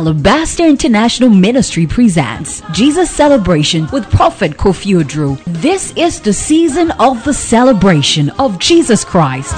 Alabaster International Ministry presents Jesus Celebration with Prophet Kofi Odro. This is the season of the celebration of Jesus Christ.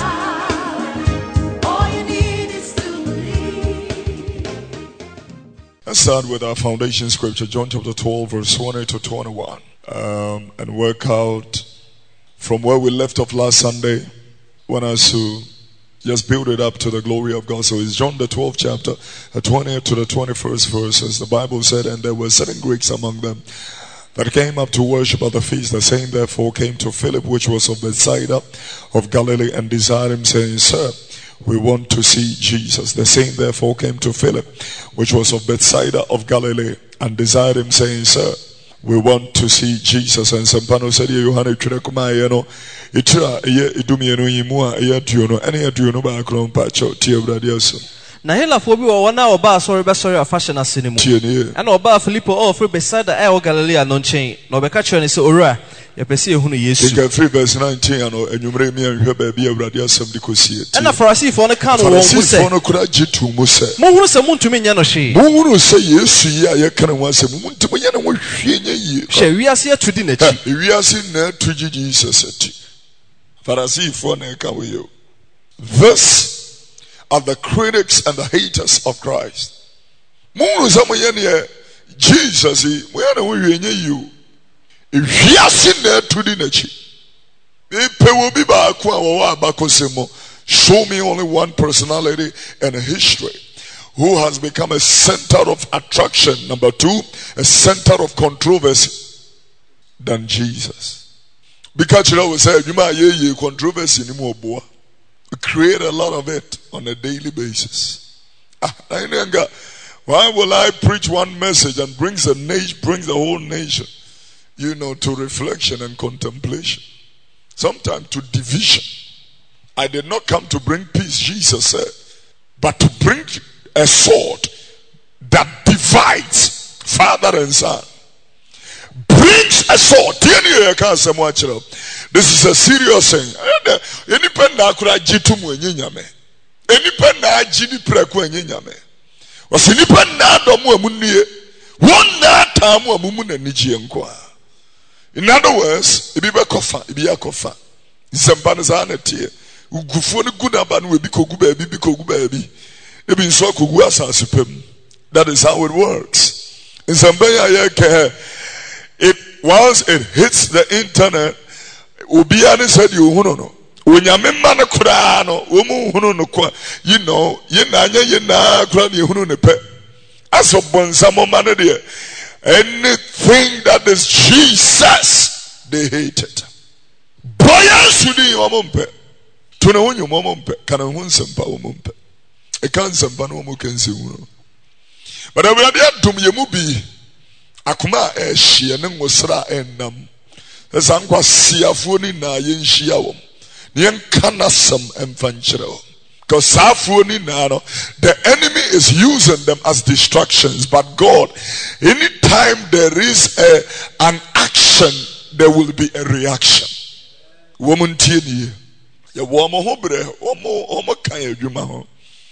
Let's start with our foundation scripture, John chapter 12, verse 20 to 21, and work out from where we left off last Sunday. Want us to just build it up to the glory of God. So it's John the 12th chapter, the 20th to the 21st verses. The Bible said, and there were certain Greeks among them that came up to worship at the feast. The same therefore came to Philip, which was of Bethsaida of Galilee, and desired him, saying, Sir, we want to see Jesus. The same therefore came to Philip, which was of Bethsaida of Galilee, and desired him, saying, Sir, we want to see Jesus. And Sampano said, Yohane Churekumaya no, Itra, Idumiano Yimua, Yatuno, any Aduno Bacron Pacho, Tia Bradiaso. Nahela for be one now ba sorry fashion asinimu. And oba Filippo all for Bethsaida o Galilee non chain. No be catch any so ora. You perceive who Yesu. Take 3 verse 19 and you bring me and her baby of Radiasum because see it. And for us if on the can won't say. For no courageous Mose. Moon say moon to me no she. Moon say yes, ya can once a moon to me and we share we are here to dinner. We are seen there to Jesus. Pharisee for you. This are the critics and the haters of Christ. Moon is Jesus, we are you. If you are seen there to the nature, show me only one personality in history who has become a center of attraction. Number 2, a center of controversy than Jesus. Because you know, we say, you might controversy anymore, boy. We create a lot of it on a daily basis. Why will I preach one message and brings the whole nation? To reflection and contemplation. Sometimes to division. I did not come to bring peace, Jesus said, but to bring a sword that divides father and son. Brings a sword. This is a serious thing. In other words, ibibe kofa, ibiya kofa. Zambanzana tie. Ugufo ni guna we biko baby. Ebi nso kogu asase pem. That is how it works. In Zambia once it hits the internet, obiane said you no. Onyame ma ne kura no, omu hunu no kwa. Yena kura ni hunu ne pe. Aso bonsamo ma ne de. Anything that is Jesus, they hate it. Boya sudi omompe. Tuna wonyo momompe. Kana hunsempa omompe. E kan sempa no mo kense wu. But awurade adom yemu bi akoma ehie ne ngosra ennam. Esa nkwa siafo ni na yenhia wom. Ne enkanasam emfankyere wom. Because the enemy is using them as distractions. But God, anytime there is an action, there will be a reaction. Woman tieni, ya woman hobre, omo kaya juma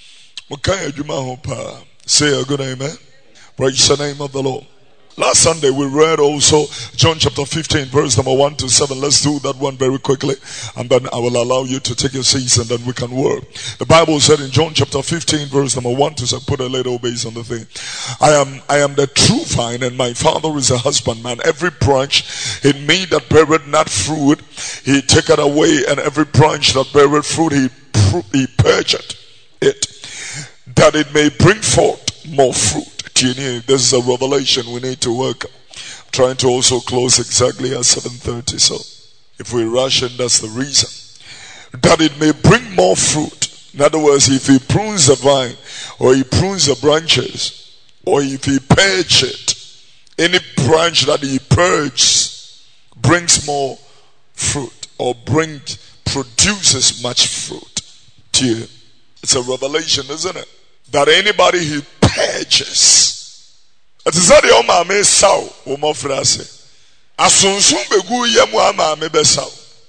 ho pa. Say a good amen. Praise the name of the Lord. Last Sunday we read also John chapter 15 verse number 1 to 7. Let's do that one very quickly and then I will allow you to take your seats and then we can work. The Bible said in John chapter 15 verse number 1 to 7, put a little base on the thing. I am the true vine and my Father is a husbandman. Every branch in me that beareth not fruit, he taketh away, and every branch that beareth fruit, he purgeth it, that it may bring forth more fruit. This is a revelation we need to work. I'm trying to also close exactly at 7:30. So if we rush in, that's the reason. That it may bring more fruit. In other words, if he prunes the vine, or he prunes the branches, or if he purges it, any branch that he purges brings more fruit, or produces much fruit. It's a revelation, isn't it? That anybody he purges. It is not the Omame Sao, Omofrase. Asunsun begu yemu amame besao.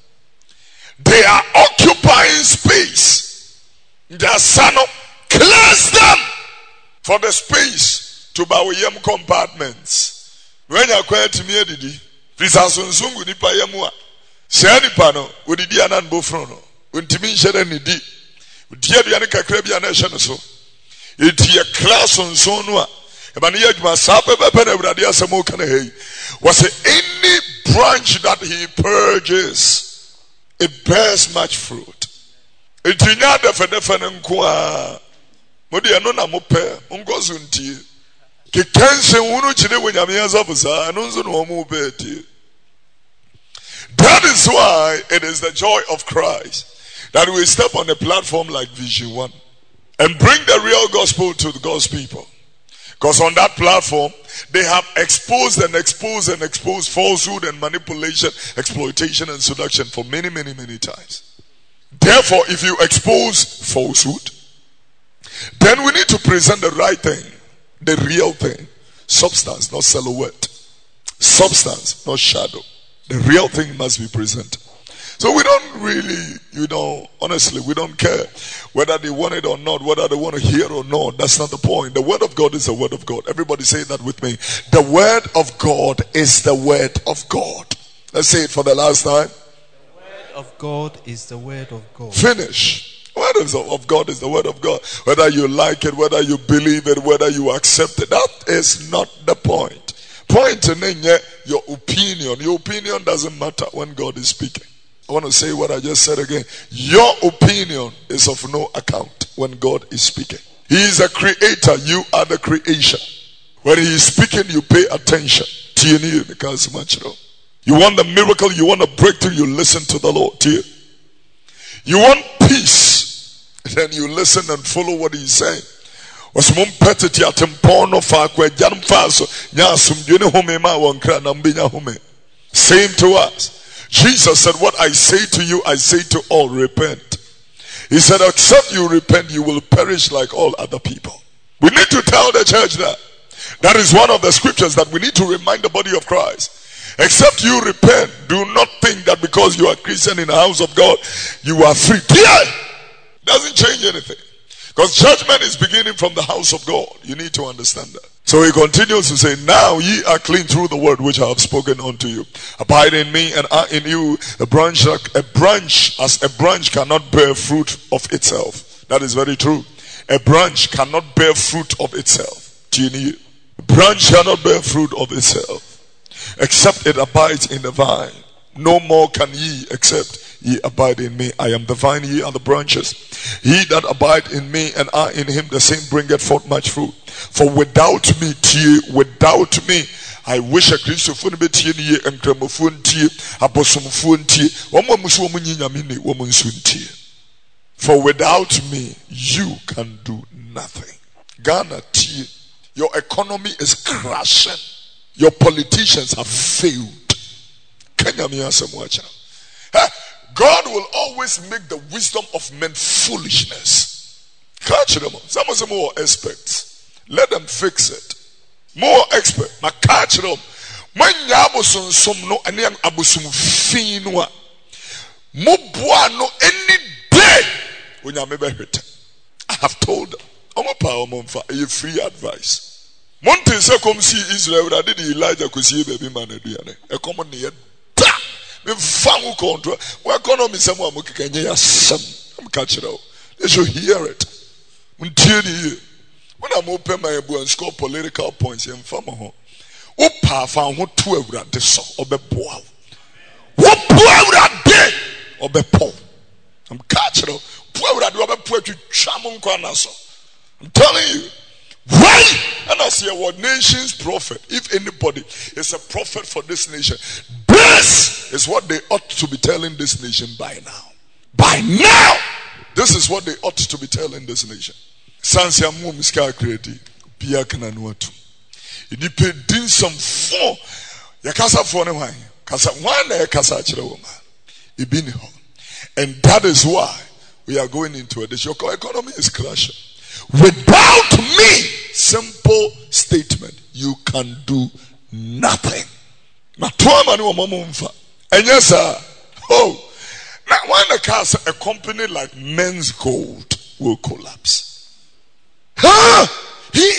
They are occupying space. Their son clears them for the space to bawiyam compartments. When you acquire to me, didi. Prisasun sungu nipa yamua. Shani pano, udidi anan bofrono. Untimi shere nidi. Udia biane kakrebi anesha so. Itia class on sonwa. Ebaniya juma sape bepe ne bradia samo kane hey. Was any branch that he purges, it bears much fruit. Itinya defe nkwa. Modi ano na mope ungozu ntie. Ke kense wunu chide wenyame azabuza anunzu no mu beti. That is why it is the joy of Christ that we step on a platform like Vision 1 and bring the real gospel to God's people. Because on that platform, they have exposed falsehood and manipulation, exploitation and seduction for many, many, many times. Therefore, if you expose falsehood, then we need to present the right thing, the real thing. Substance, not silhouette. Substance, not shadow. The real thing must be presented. So we don't really, honestly, we don't care whether they want it or not, whether they want to hear or not. That's not the point. The word of God is the word of God. Everybody say that with me. The word of God is the word of God. Let's say it for the last time. The word of God is the word of God. Finish. The word of God is the word of God. Whether you like it, whether you believe it, whether you accept it, that is not the point. Point in your opinion. Your opinion doesn't matter when God is speaking. I want to say what I just said again. Your opinion is of no account when God is speaking. He is a creator. You are the creation. When he is speaking, you pay attention. You want the miracle, you want a breakthrough, you listen to the Lord. You want peace, then you listen and follow what he is saying. Same to us. Jesus said, what I say to you, I say to all, repent. He said, except you repent, you will perish like all other people. We need to tell the church that. That is one of the scriptures that we need to remind the body of Christ. Except you repent, do not think that because you are Christian in the house of God, you are free. Doesn't change anything. Because judgment is beginning from the house of God. You need to understand that. So he continues to say, now ye are clean through the word which I have spoken unto you. Abide in me and I in you. A branch cannot bear fruit of itself. That is very true. A branch cannot bear fruit of itself. A branch cannot bear fruit of itself, except it abides in the vine. No more can ye except ye abide in me. I am the vine, ye are the branches. He that abide in me and I in him, the same bringeth forth much fruit. For without me, I wish a Christopher be tie and gramophone tie, aposomphone tie, for without me, you can do nothing. Ghana tie, your economy is crashing. Your politicians have failed. God will always make the wisdom of men foolishness. Catch them. Some of them more experts. Let them fix it. More expert. Ma catch them. When yabosun somno and yang abusum finwa. Mubuano any day when you maybe hurt. I have told them. I'm a power man for a free advice. Monte se come see Israel that did Elijah could see baby man a common near. Me fangu control. Where economy someone can hear some. I'm catching out. They should hear it. When I'm open my book and score political points in farmer home. Opa found what 2 hours this so obe boa. What 2 hours day obe po. I'm catching out. 2 hours do obe po to chamon kwanaso. I'm telling you. Why? And I say what nation's prophet, if anybody is a prophet for this nation, this is what they ought to be telling this nation by now. By now, this is what they ought to be telling this nation. Sansia mum ska kredi bia kana nuatu. Inipe din some four. Ya kasa for ne wan. Kasa wan na kasa kire wo ma. Ibini ho. And that is why we are going into this. Your economy is crashing. Without me, simple statement, you can do nothing. And yes, sir. Oh, now when a company like Men's Gold will collapse, he is not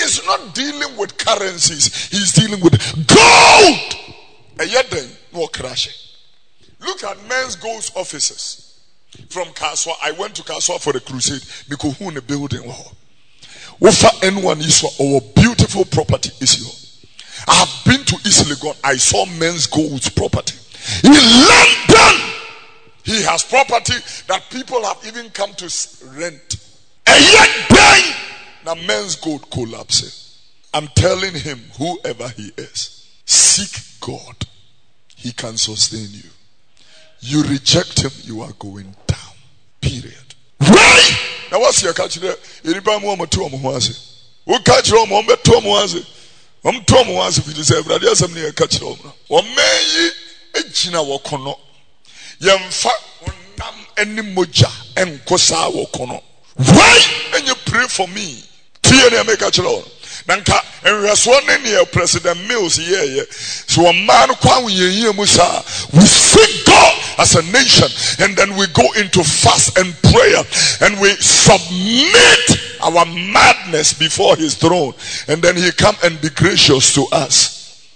not dealing with currencies. He's dealing with gold. And yet then, no crashing. Look at men's gold offices. From Kaswa, I went to Kaswa for the crusade. Because who in the building? Wafa anyone is our beautiful property is here. I have been to East Legon. I saw men's gold property. In London, he has property that people have even come to rent. And yet then, now men's gold collapsing. I'm telling him, whoever he is, seek God. He can sustain you. You reject him, you are going down. Period. Right? Now what's your catch there? Anybody want to who catch Rome? I'm Tom was if it is everybody else. I'm near catch Rome. Or may ye Ejina Wakono. Yamfa Nam any moja and Kosa Wakono. Why? And you pray for me. Tia make catch Rome. Nanka and we are sworn near President Mills here. So a man we seek God as a nation, and then we go into fast and prayer, and we submit our madness before his throne, and then he come and be gracious to us.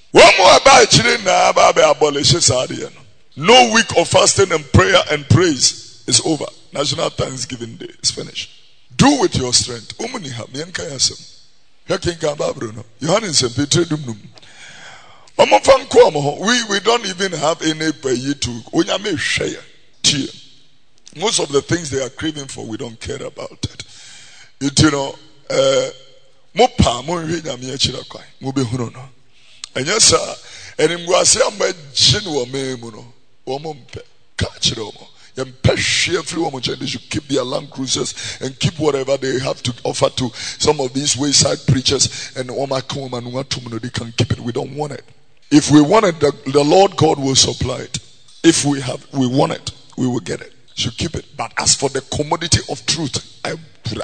No week of fasting and prayer and praise is over. National Thanksgiving Day is finished. Do with your strength. We don't even have any pay to. Most of the things they are craving for, we don't care about it. And yes, sir, and in Guasiamba Genuamemuno, Wompe, Kachiro. They should keep their land cruisers and keep whatever they have to offer to some of these wayside preachers, and they can keep it. We don't want it. If we want it, the Lord God will supply it. If we want it, we will get it. Should keep it. But as for the commodity of truth, you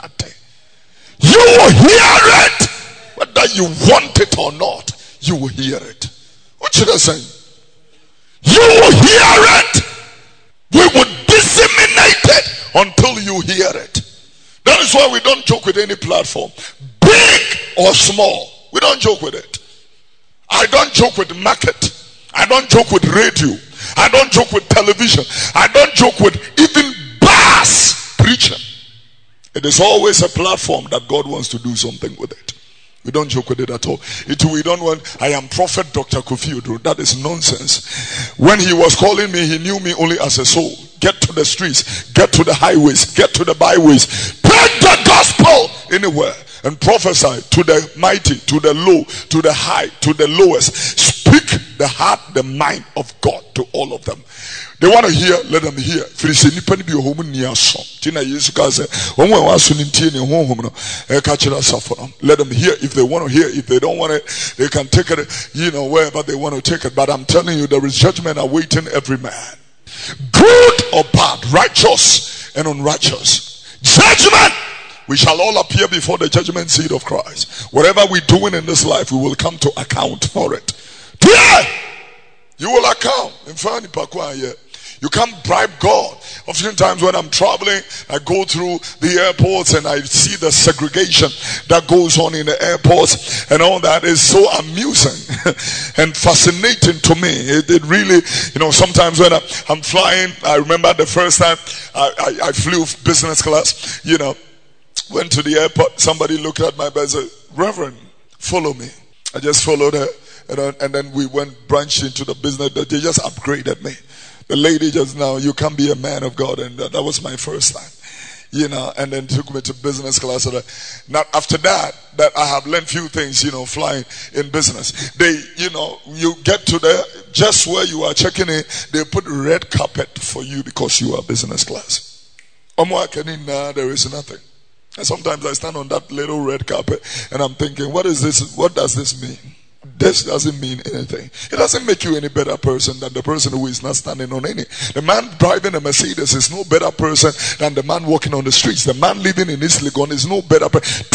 will hear it, whether you want it or not. You will hear it. What should I say? You will hear it. We will disseminate it until you hear it. That is why we don't joke with any platform, big or small. We don't joke with it. I don't joke with market. I don't joke with radio. I don't joke with television. I don't joke with even bars preaching. It is always a platform that God wants to do something with it. We don't joke with it at all. We don't want, I am Prophet Dr. Kofi Oduro. That is nonsense. When he was calling me, he knew me only as a soul. Get to the streets, get to the highways, get to the byways. Preach the gospel anywhere and prophesy to the mighty, to the low, to the high, to the lowest. Speak the heart, the mind of God to all of them. They want to hear, let them hear. Let them hear. If they want to hear, if they don't want it, they can take it, wherever they want to take it. But I'm telling you, there is judgment awaiting every man. Good or bad, righteous and unrighteous. Judgment! We shall all appear before the judgment seat of Christ. Whatever we're doing in this life, we will come to account for it. Yeah! You will account. You can't bribe God. Oftentimes when I'm traveling, I go through the airports and I see the segregation that goes on in the airports, and all that is so amusing and fascinating to me. It really, sometimes when I'm flying, I remember the first time I flew business class, went to the airport, somebody looked at my bag and said, "Reverend, follow me." I just followed her, and then we branched into the business. They just upgraded me. The lady just now, "You can't be a man of God," and that was my first time, and then took me to business class. Now after that I have learned few things, flying in business. You get to just where you are checking in, they put red carpet for you because you are business class. There is nothing. And sometimes I stand on that little red carpet and I'm thinking, what is this? What does this mean? This doesn't mean anything. It doesn't make you any better person than the person who is not standing on any. The man driving a Mercedes is no better person than the man walking on the streets. The man living in East Legon is no better person.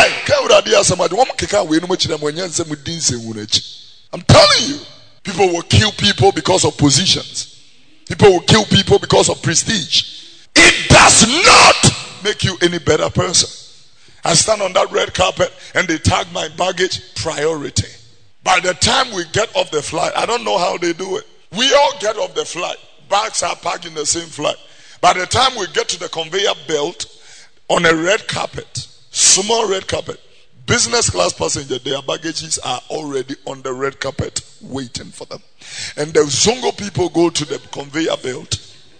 I'm telling you, people will kill people because of positions. People will kill people because of prestige. It does not make you any better person. I stand on that red carpet and they tag my baggage, priority. By the time we get off the flight, I don't know how they do it. We all get off the flight. Bags are packed in the same flight. By the time we get to the conveyor belt on a red carpet, small red carpet, business class passenger, their baggages are already on the red carpet waiting for them. And the Zongo people go to the conveyor belt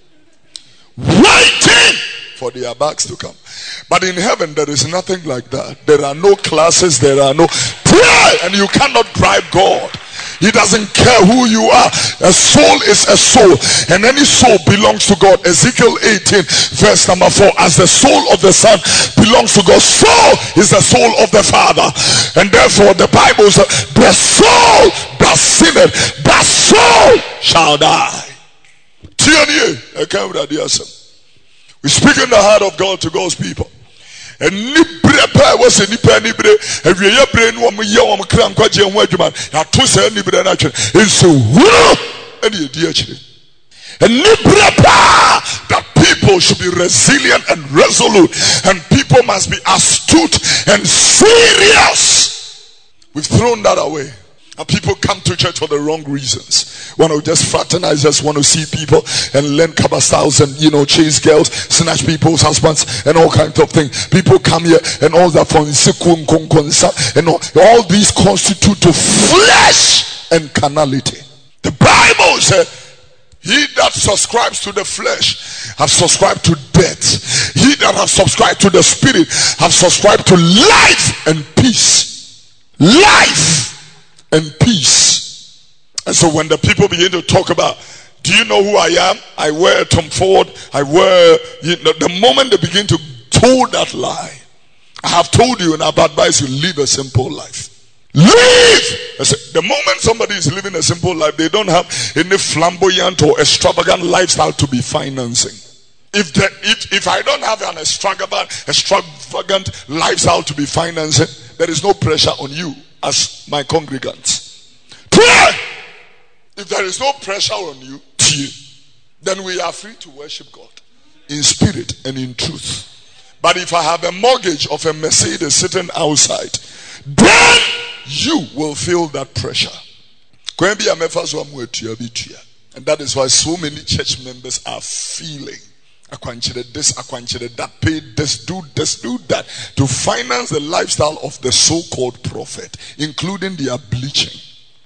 waiting for their bags to come. But in heaven, there is nothing like that. There are no classes, there are no prayer, and you cannot bribe God. He doesn't care who you are. A soul is a soul, and any soul belongs to God. Ezekiel 18 verse number 4, as the soul of the son belongs to God, so is the soul of the Father. And therefore the Bible says, the soul that sinneth, that soul shall die. We speak in the heart of God to God's people. And nibre pa was a nipa nibre awie brain wo ye wo kra nkwaje ho adwuma ya to say nibre na twe enso wuro and ye di akire. And nibre pa that people should be resilient and resolute, and people must be astute and serious. We've thrown that away. And people come to church for the wrong reasons. Want to just fraternize, just want to see people and learn Kaba styles and, chase girls, snatch people's husbands and all kinds of things. People come here and all that for and all these constitute to flesh and carnality. The Bible said, he that subscribes to the flesh have subscribed to death. He that has subscribed to the spirit have subscribed to life and peace. Life and peace. And so when the people begin to talk about, do you know who I am? I wear Tom Ford. I wear, the moment they begin to tell that lie, I have told you and I've advised you, live a simple life. Live! The moment somebody is living a simple life, they don't have any flamboyant or extravagant lifestyle to be financing. If I don't have an extravagant lifestyle to be financing, there is no pressure on you as my congregants. If there is no pressure on you, then we are free to worship God in spirit and in truth. But if I have a mortgage of a Mercedes sitting outside, then you will feel that pressure. And that is why so many church members are feeling this, that, pay this, do that, to finance the lifestyle of the so-called prophet, including their bleaching.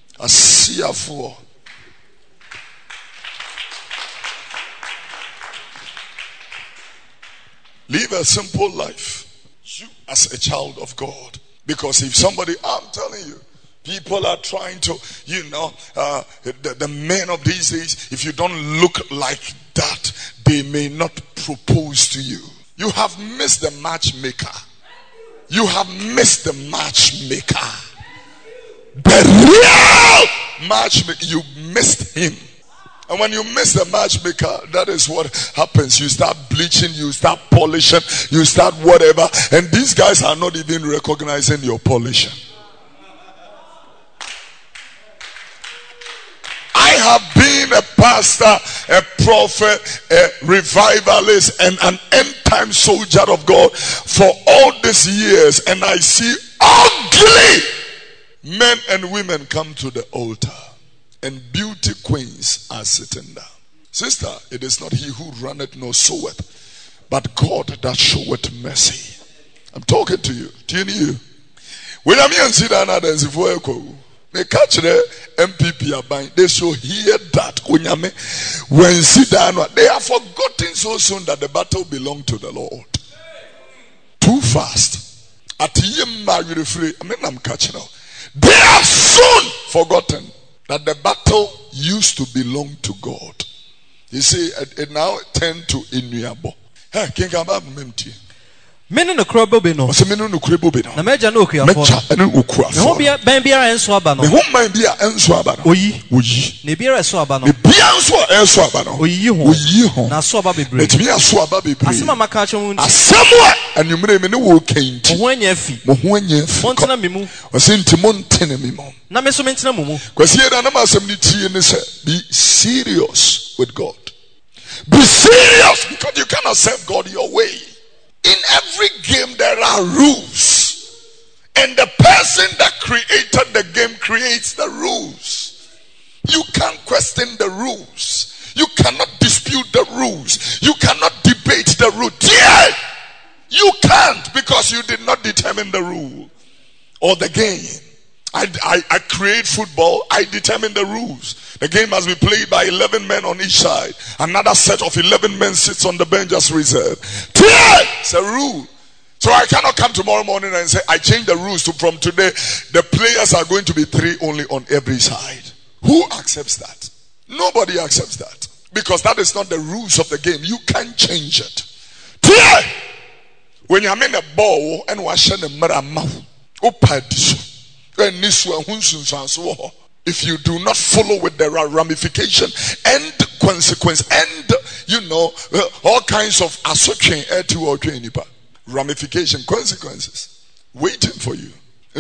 Live a simple life, you as a child of God. Because if somebody, I'm telling you, people are trying to, the men of these days, if you don't look like that, they may not propose to you. You have missed the matchmaker. You have missed the matchmaker. The real matchmaker, you missed him. And when you miss the matchmaker, that is what happens. You start bleaching, you start polishing, you start whatever. And these guys are not even recognizing your polishing. I have been a pastor, a prophet, a revivalist, and an end-time soldier of God for all these years. And I see ugly men and women come to the altar. And beauty queens are sitting down. Sister, it is not he who runneth nor soweth, but God that showeth mercy. I'm talking to you. Do you need you? When I'm here and sit down and they catch the MPP abine, they should hear that. When sit down, they have forgotten so soon that the battle belongs to the Lord. Too fast. At I'm catching up. They have soon forgotten that the battle used to belong to God. You see, it now turned to Inuabo. Hey, King Abab Memti. Menu no krobo be no. Ose menu no krobo be no. Na meja no okuafo. Mecha ene okuafo. Me ho bia ban biara enso aba no. Me ho man bia enso aba no. Oyi. Ne biara enso aba no. Ne bia enso aba no. Oyi ho. Na so aba bebre. Etimi aso aba bebre. Asema maka acho nti. Asema anumre me ne wo kenti. Mo ho anya fi. Mo ho anya fi. Montena mimu. Ose ntimo ntena mimu. Na me so mentena mumu. Kwasi e da na masem ni tie ne say be serious with God. Be serious, because you cannot serve God your way. In every game there are rules. And the person that created the game creates the rules. You can't question the rules. You cannot dispute the rules. You cannot debate the rule. Yeah! You can't, because you did not determine the rule or the game. I create football. I determine the rules. The game must be played by 11 men on each side. Another set of 11 men sits on the bench as reserve. It's a rule. So I cannot come tomorrow morning and say, I change the rules to from today, the players are going to be 3 only on every side. Who accepts that? Nobody accepts that. Because that is not the rules of the game. You can't change it. When you are in a ball and wash the mouth, if you do not follow with the ramification and consequence and all kinds of ramification, consequences waiting for you.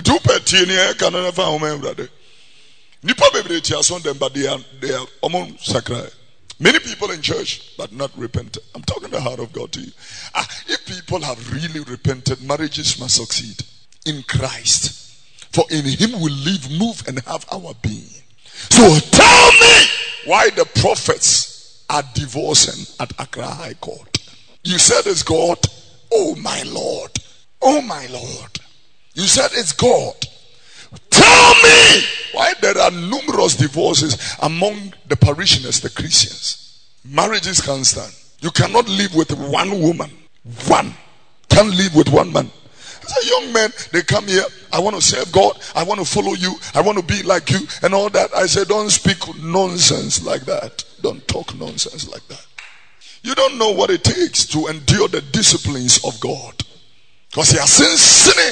Many people in church, but not repentant. I'm talking the heart of God to you. If people have really repented, marriages must succeed in Christ. For in him we live, move, and have our being. So tell me why the prophets are divorcing at Accra High Court. You said it's God. Oh my Lord. Oh my Lord. You said it's God. Tell me why there are numerous divorces among the parishioners, the Christians. Marriages can't stand. You cannot live with one woman. One. Can't live with one man. As a young man, they come here. I want to serve God. I want to follow you. I want to be like you and all that. I say, don't speak nonsense like that. Don't talk nonsense like that. You don't know what it takes to endure the disciplines of God. Because he has seen sinning.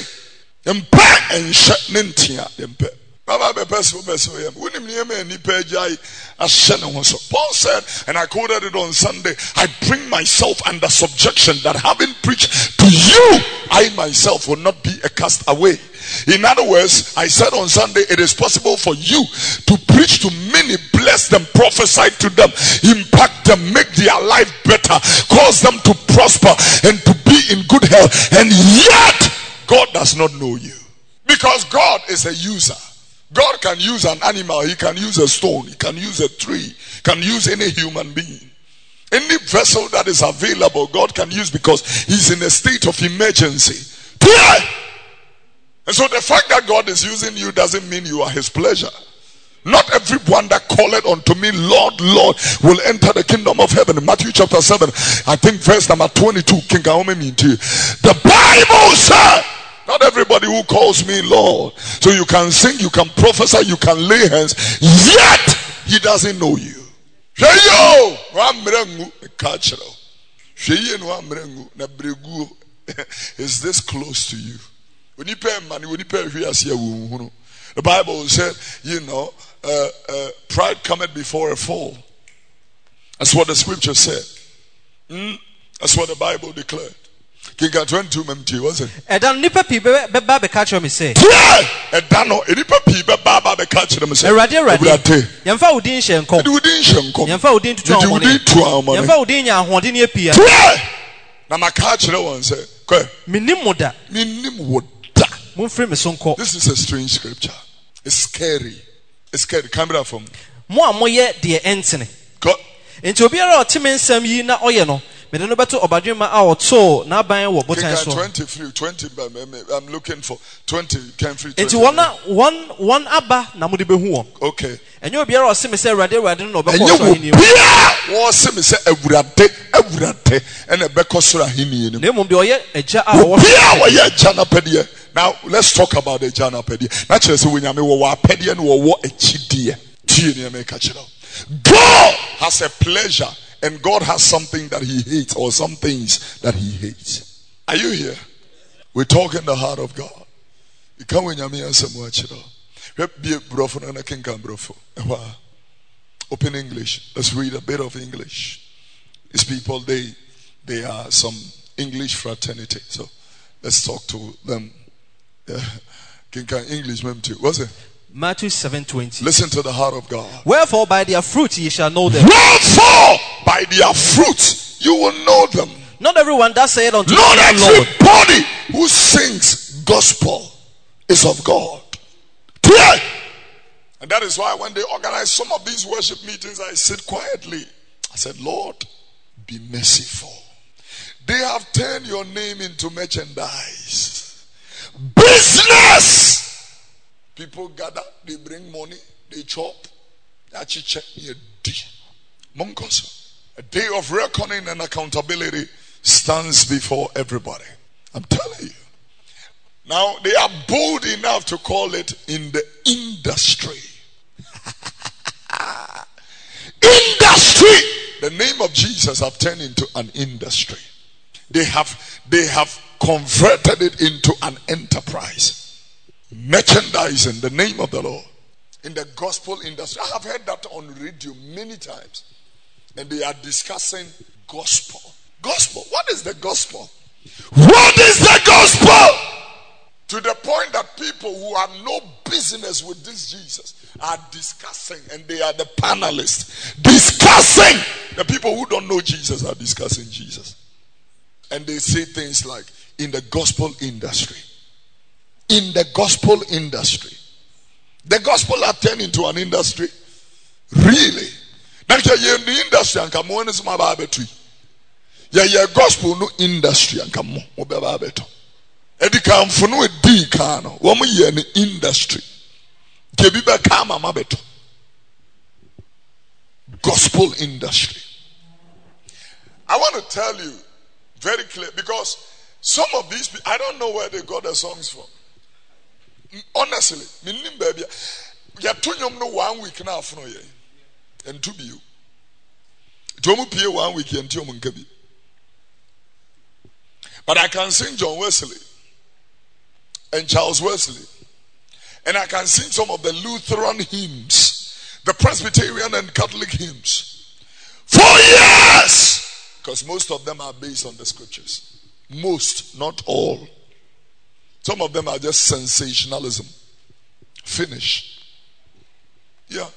Paul said, and I quoted it on Sunday, I bring myself under subjection, that having preached to you, I myself will not be a castaway. In other words, I said on Sunday, it is possible for you to preach to many, bless them, prophesy to them, impact them, make their life better, cause them to prosper and to be in good health, and yet God does not know you. Because God is a user. God can use an animal, he can use a stone, he can use a tree, can use any human being. Any vessel that is available, God can use, because he's in a state of emergency. And so the fact that God is using you doesn't mean you are his pleasure. Not everyone that calleth unto me, Lord, Lord, will enter the kingdom of heaven. In Matthew chapter 7, I think verse number 22. The Bible said, not everybody who calls me Lord. So you can sing, you can prophesy, you can lay hands, yet he doesn't know you. Is this close to you? When you pay money, when you pay, the Bible said, pride cometh before a fall. That's what the scripture said. That's what the Bible declared. Kinga 22 memti was it? Edan nipa pi beba be catch me say. Edan no nipa pi beba be catch me say. Erade. Yemfa udin hye nkom. Yemfa udin tutu amone. Yemfa udin nya ahode ne apia. Na maka kire won say. Kwe. Minim moda. Mumfrɛ me so nkɔ. This is a strange scripture. It's scary. It's scary. Camera from. Mo amoyɛ de entene. Go. Enti obiara otime nsɛm yi na ɔyɛ no. Me no beto obadwema a ɔto na ban wɔ botan so. 20 I'm looking for 20 can free. Enti one aba na mo de behu wɔ. Okay. Enyo obiara ɔse me sɛ awurade no ɔbɛkɔ so ahini. Wo se me sɛ awurade ɛna ɛbɛkɔ so ahini ni. Na mmom de ɔyɛ agya a ɔwɔ. Ɔyɛ agya na pɛdeɛ. Now let's talk about the agya na pɛdeɛ. Na kyerɛ sɛ wonyame wɔ apɛdeɛ no wɔ akyideɛ. Tie ne me ka kyerɛ. God has a pleasure. And God has something that he hates, or some things that he hates. Are you here? We're talking the heart of God. You come when you mean some watch it all. Be a brofo and a king can brofo. Open English. Let's read a bit of English. These people, they are some English fraternity. So let's talk to them. King can English mem too. What's it? Matthew 7:20. Listen to the heart of God. Wherefore by their fruit ye shall know them. Wherefore by their fruit you will know them. Not everyone that saith unto Not me, Lord. everybody who sings gospel is of God. Clear? And that is why when they organize some of these worship meetings, I sit quietly. I said, Lord, be merciful. They have turned your name into merchandise. Business! People gather, they bring money, they chop. A day of reckoning and accountability stands before everybody. I'm telling you. Now, they are bold enough to call it in the industry. Industry! The name of Jesus have turned into an industry. They have converted it into an enterprise. Merchandising the name of the Lord. In the gospel industry. I have heard that on radio many times. And they are discussing gospel. Gospel. What is the gospel? What is the gospel? To the point that people who have no business with this Jesus are discussing, and they are the panelists discussing. The people who don't know Jesus are discussing Jesus. And they say things like, in the gospel industry. In the gospel industry. The gospel has turned into an industry. Really? Now you're in the industry and come on is my baby. Yeah, gospel no industry and come on. Edi kan funu edi kan no wo mo ye ne industry ke bi be ka mama beto gospel industry. I want to tell you very clear, because some of these people, I don't know where they got the songs from. Honestly, minim baby ya to nyom no 1 week na afno ye and to be you to mu pie 1 week and to mu nka bi. But I can sing John Wesley and Charles Wesley, and I can sing some of the Lutheran hymns, the Presbyterian and Catholic hymns for years, because most of them are based on the scriptures. Most, not all. Some of them are just sensationalism. Finish. Yeah.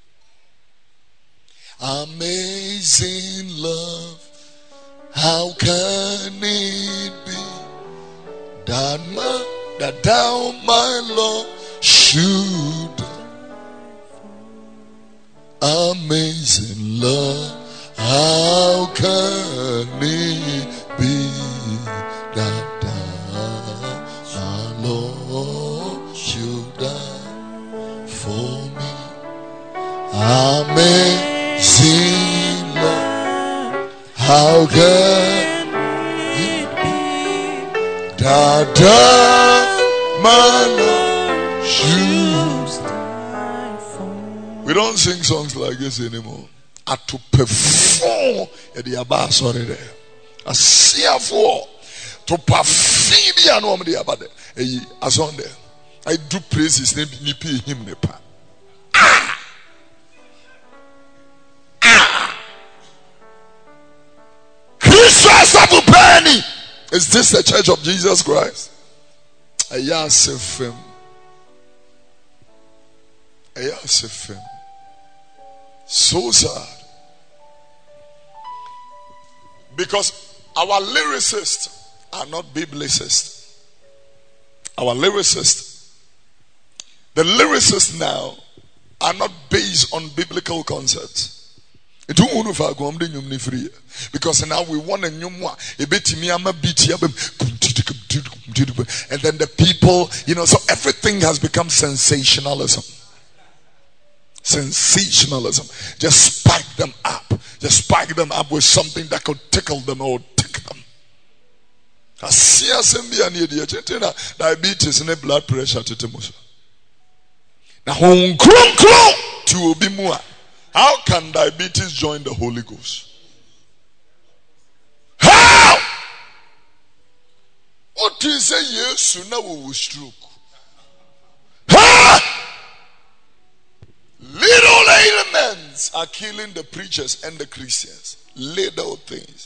Amazing love, how can it be that thou, my Lord, should? Amazing love, how can it be that thou, my Lord, should die for me? Amazing love, how can it be that thou, my Lord, should die for me? We don't sing songs like this anymore. I to perform at the Abba, sorry there. I see a for to perform the anomaly about it. As on there, I do praise his name, me pay him the pa. Christmas of penny. Is this the church of Jesus Christ? Ayasifim. So sad. Because our lyricists are not biblicists. Our lyricists, the lyricists now are not based on biblical concepts. Because now we want a new one. And then the people, so everything has become sensationalism. Sensationalism. Just spike them up. Just spike them up with something that could tickle them or tick them. Diabetes and blood pressure. Now, how can diabetes join the Holy Ghost? How? What is a yes? Now we will stroke. Little elements are killing the preachers and the Christians. Little things.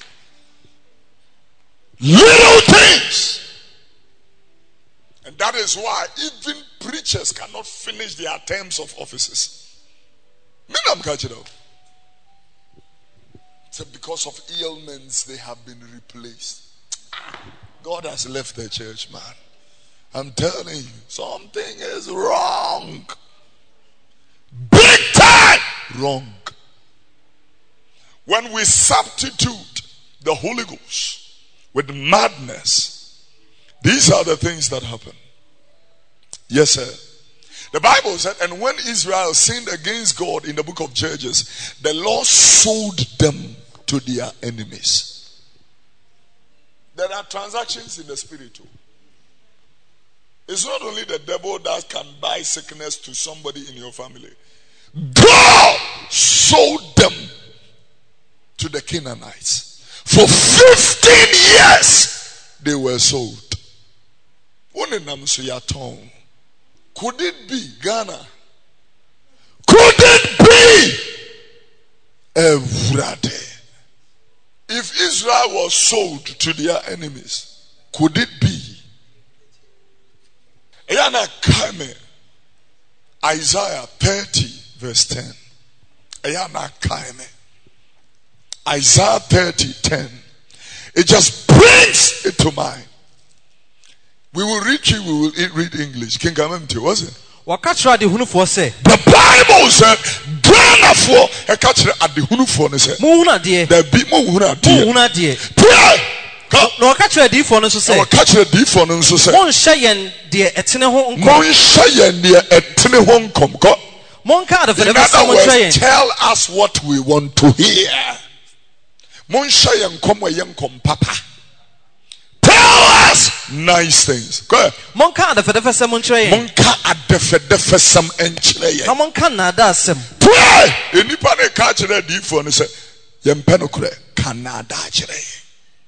Little things. And that is why even preachers cannot finish their terms of offices. So because of ailments, they have been replaced. God has left the church, man. I'm telling you, something is wrong. Big time wrong. When we substitute the Holy Ghost with madness, these are the things that happen. Yes, sir. The Bible said, and when Israel sinned against God in the book of Judges, the Lord sold them to their enemies. There are transactions in the spirit too. It's not only the devil that can buy sickness to somebody in your family. God sold them to the Canaanites. For 15 years, they were sold. Could it be Ghana? Could it be Evrade? If Israel was sold to their enemies, could it be? Isaiah 30 verse 10. Isaiah 30:10. It just brings it to mind. We will read it, we will read English. King Kamemti, was it? The Bible said, Ghana for a catcher at the Hunufor. The be no catch a deep for us to say. Catch a deep for us to say. Monshayen dear etine home. Monshayen dear etine home come. Monka the tell us what we want to hear. Monshayen come young come papa. Tell us nice things. Go ahead. Monka the fedefesam montrayen. Monka at the fedefesam enchrayen. No monka nada sem. Pray. Anybody catch a deep for us say. Yempenokre Canada chrayen.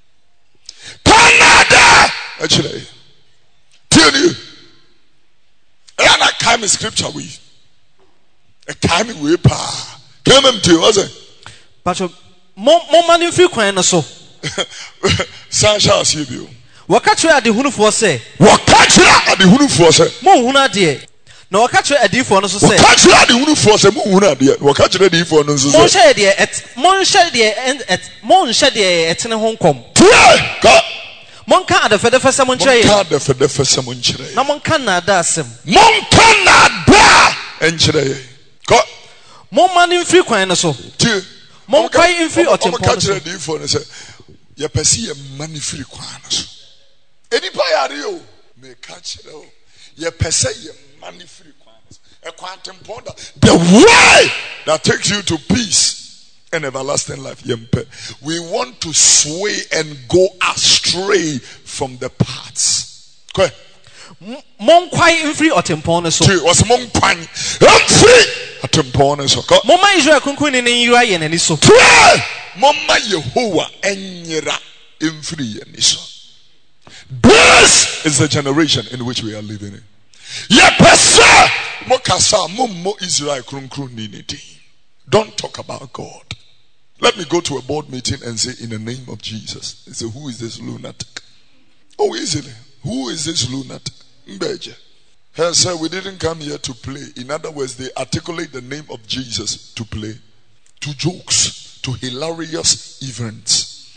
Canada, actually, tell you, and I came in scripture with a coming way pa. Came to you, was it? But more money free coin so. Sunshine, see you. What catch you at the Hunu say? What catch you at the Hunu say? Mohuna dear. No, what catch you at the phone so say? Catch you at the Hunu say, Mohuna dear. What catch you at the phone so say? Monsha dear, at Monsha dear, and at Monsha dear, at Hong Kong. Monka the fedefesa monchre. Monka the fedefesa monchre. Na monka na da asem. Monka na da enchre. Ko. Mon mani free kwan so. Ti. Monka infri otempo. Monka chre di fo ne se. Ye pesi ye mani free kwan so. Enipa yare o. Me ka chre o. Ye pese ye mani free kwan so. E kwan tempo da. The way that takes you to peace and everlasting life. We want to sway and go astray from the paths. Okay. Monkwai infri otempone so. Was monkwai infri otempone so. Mama Israel kunkuni ni yura yeneni so. Mama Yehovah enyira infri yeni so. This is the generation in which we are living in. Yepesa mokasa mummo Israel kunkun niniti. Don't talk about God. Let me go to a board meeting and say, in the name of Jesus. They say, who is this lunatic? Oh, easily. Who is this lunatic? Mbeje. He said, we didn't come here to play. In other words, they articulate the name of Jesus to play. To jokes. To hilarious events.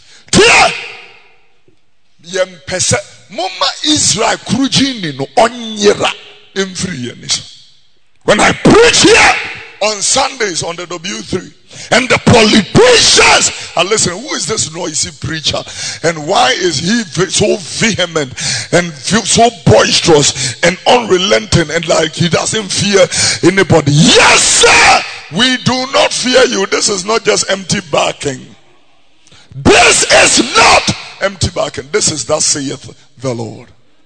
Yempese. Mama Israel krujini no onyera emfriyeniso. When I preach here on Sundays on the W3, and the politicians are listening. Who is this noisy preacher? And why is he so vehement and so boisterous and unrelenting and like he doesn't fear anybody? Yes, sir. We do not fear you. This is not just empty barking. This is not empty barking. This is thus saith the Lord.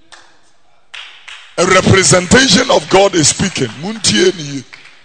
A representation of God is speaking. Muntieni.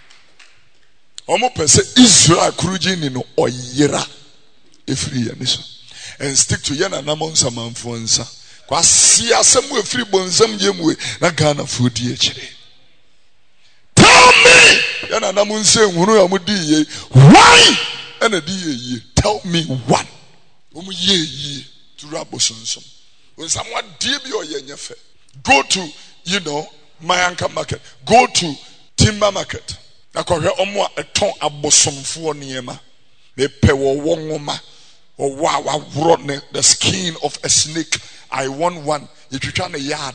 Israel krujini no oyera efri yaniso and stick to yana namon samanfo nsa kwa sia asem efri bonsam yemwe na Ghana fodi echire. Tell me yana namon se nhunu ya mudi ye why and di ye tell me one ye ye to rabosonsom when someone die bi oyenyefe go to Mayanka market, go to Timber market. Akɔhwɛ ɔmo a ɛtɔn abosomfoɔ nneɛma. Mepɛ wɔ wɔn nwoma. Or wow, the skin of a snake. I want one. If you try to yard.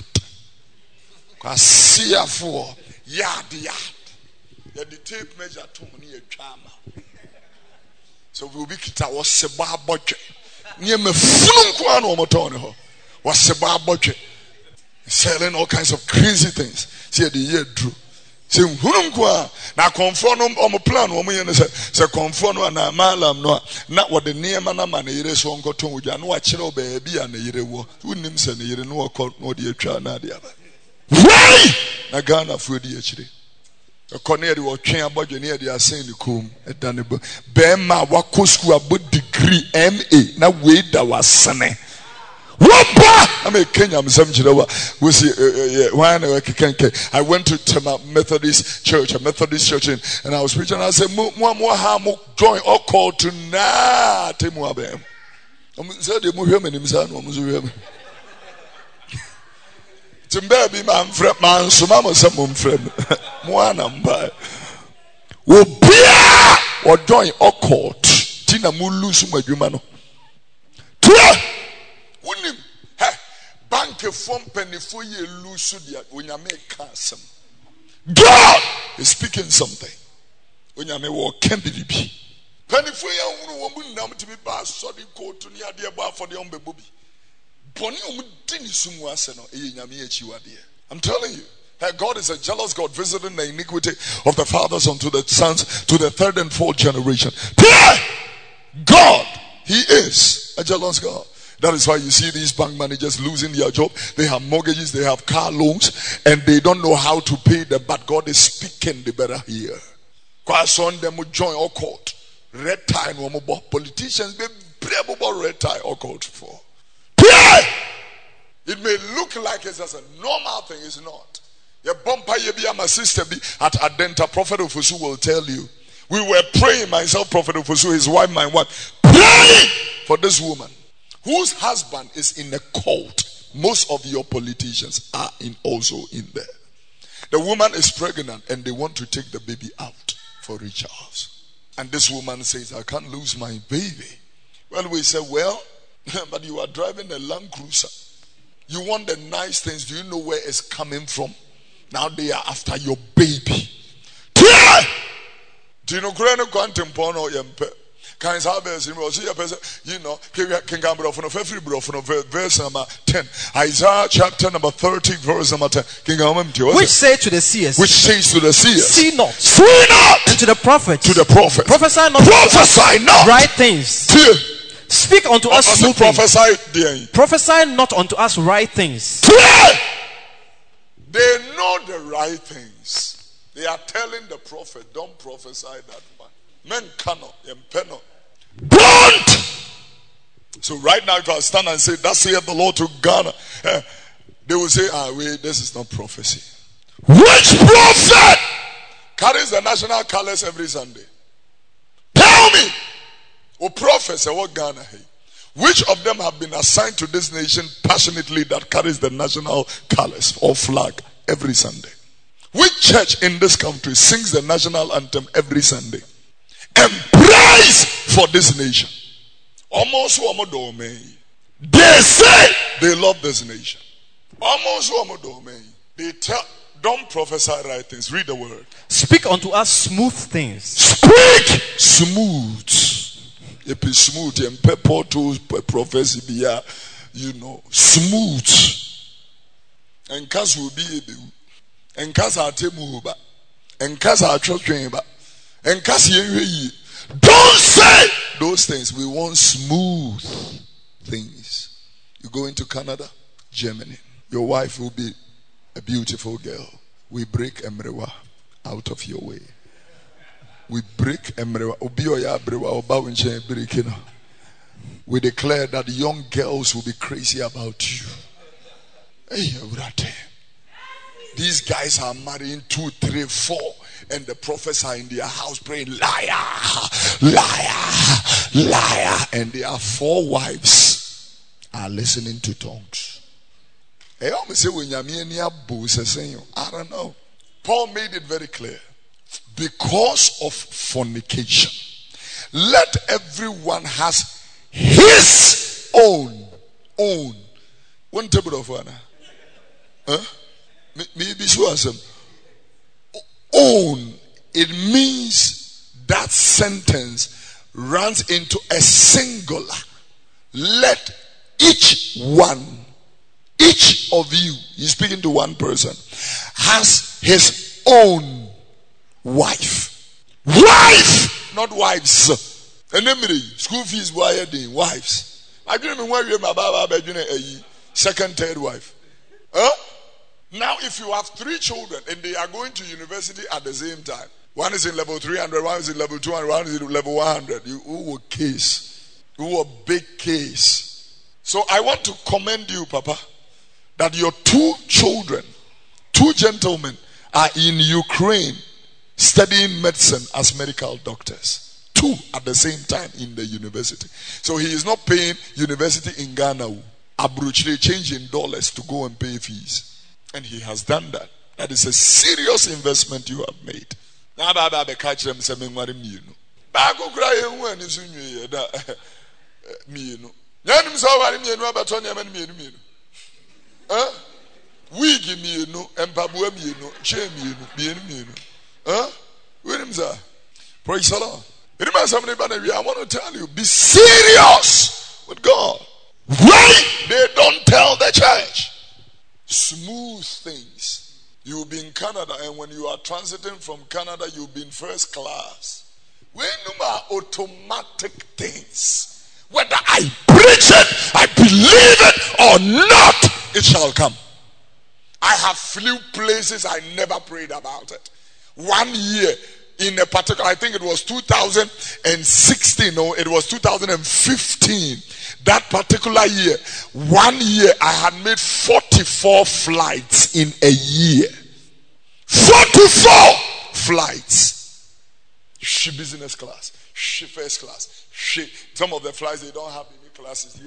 I see a four yard. The tape measure to me a drama. So we'll be kita was seba budget. Near me flung one or motono was seba budget. Selling all kinds of crazy things. See the year drew. Say hunumkwa na confront on plan wo me say confront na malam no na what the near man na yire so nkoto uja no a kire baabi a na yire wo unim se na yire no akọ no de atwa na de aba why na Ghana fu di akire ekone de wo twen abodwe ne de asen ni kom edane be ma wako school abo degree MA na we da wasene I'm a Kenyan. I went to Tema Methodist Church, and I was preaching. And I said, join all call to na Temuabem. Timbaby man friend man sumama some friend. Moanamba. Wobia or join all court. Tina Mulu Sumajumano. Unim bank from penny for ye lose when you make some. God is speaking something. When you may walk can be penny for your woman now to be bad so they go to near dear bar for the umbe booby. I'm telling you. God is a jealous God, visiting the iniquity of the fathers unto the sons to the third and fourth generation. God, He is a jealous God. That is why you see these bank managers losing their job. They have mortgages, they have car loans, and they don't know how to pay them. But God is speaking the better here. Because on them will join all court. Red tie no more. Politicians be brave about red tie or court for. It may look like it's just a normal thing, it's not. Your bumper you be my sister be at Adenta. Prophet Ofosu will tell you. We were praying, myself, Prophet Ofosu, his wife, my wife, praying for this woman whose husband is in a cult. Most of your politicians are also in there. The woman is pregnant and they want to take the baby out for recharge. And this woman says, I can't lose my baby. Well, we say, well, but you are driving a Land Cruiser. You want the nice things. Do you know where it's coming from? Now they are after your baby. Do you know quantum porno yempe? Can have you know, can come from verse number 10. Isaiah chapter number 30, verse number 10. Which say to the seers, see not, and to the prophet, prophesy not right things. Speak unto us smooth things. Prophesy not unto us right things. They know the right things. They are telling the prophet, don't prophesy that one. Men cannot, don't. So right now, if I stand and say, "Thus saith the Lord to Ghana," they will say, wait, this is not prophecy. Which prophet carries the national colors every Sunday? Tell me. Oh, professor, what Ghana? Which of them have been assigned to this nation passionately that carries the national colors or flag every Sunday? Which church in this country sings the national anthem every Sunday and prays for this nation? Almost they say they love this nation. Almost they tell, don't prophesy right things. Read the word. Speak unto us smooth things. Speak smooth. If it's smooth and pepper to prophecy be, you know, smooth. And cause will be and cause our table and cause our church chamber and cause ye. Don't say those things. We want smooth things. You go into Canada, Germany. Your wife will be a beautiful girl. We break Emrewa out of your way. We break Emrewa. We declare that young girls will be crazy about you. These guys are marrying 2, 3, 4, and the prophets are in their house praying, liar, liar, liar, and their 4 wives are listening to tongues. I don't know. Paul made it very clear. Because of fornication, let everyone has his own. One table of one. Maybe sure some own. It means that sentence runs into a singular. Let each of you, he's speaking to one person, has his own wife. Wife, not wives. And then school fees wired in wives. I didn't know why you're my second, third wife. Now, if you have 3 children and they are going to university at the same time, one is in level 300, one is in level 200, one is in level 100. You a case. You a big case. So I want to commend you, Papa, that your 2 children, 2 gentlemen, are in Ukraine studying medicine as medical doctors. 2 at the same time in the university. So he is not paying university in Ghana. Abruchly changing dollars to go and pay fees. And he has done that. That is a serious investment you have made. Now, Baba catch them saying, Bago cry when is in you. Mino. Yanim saw me and Robert Tony and me. We give me no, and Pabua me no, shame me no. Williams are. Praise the Lord. Remember somebody, I want to tell you, be serious with God. Why they don't tell the church? Smooth things. You'll be in Canada, and when you are transiting from Canada, you'll be in first class. When you are automatic things, whether I preach it, I believe it or not, it shall come. I have few places I never prayed about it. 1 year in a particular, I think it was 2016 or it was 2015. That particular year, 1 year, I had made 44 flights in a year. 44 flights. She business class, she first class, she. Some of the flights they don't have any classes.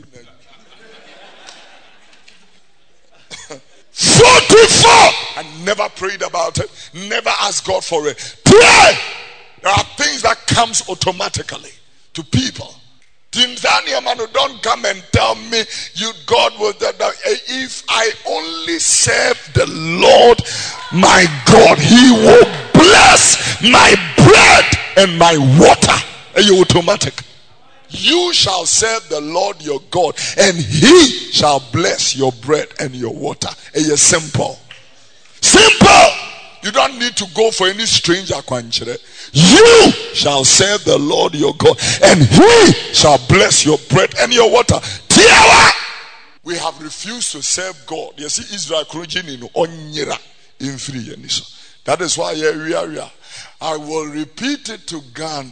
44. I never prayed about it. Never asked God for it. Pray. There are things that comes automatically to people. Tanzania man, don't come and tell me you God was that. If I only serve the Lord my God, He will bless my bread and my water. You automatic. You shall serve the Lord your God, and He shall bless your bread and your water. It is simple. Simple. You don't need to go for any stranger. You shall serve the Lord your God, and He shall bless your bread and your water. We have refused to serve God. You see, Israel in free. That is why I will repeat it to Ghana.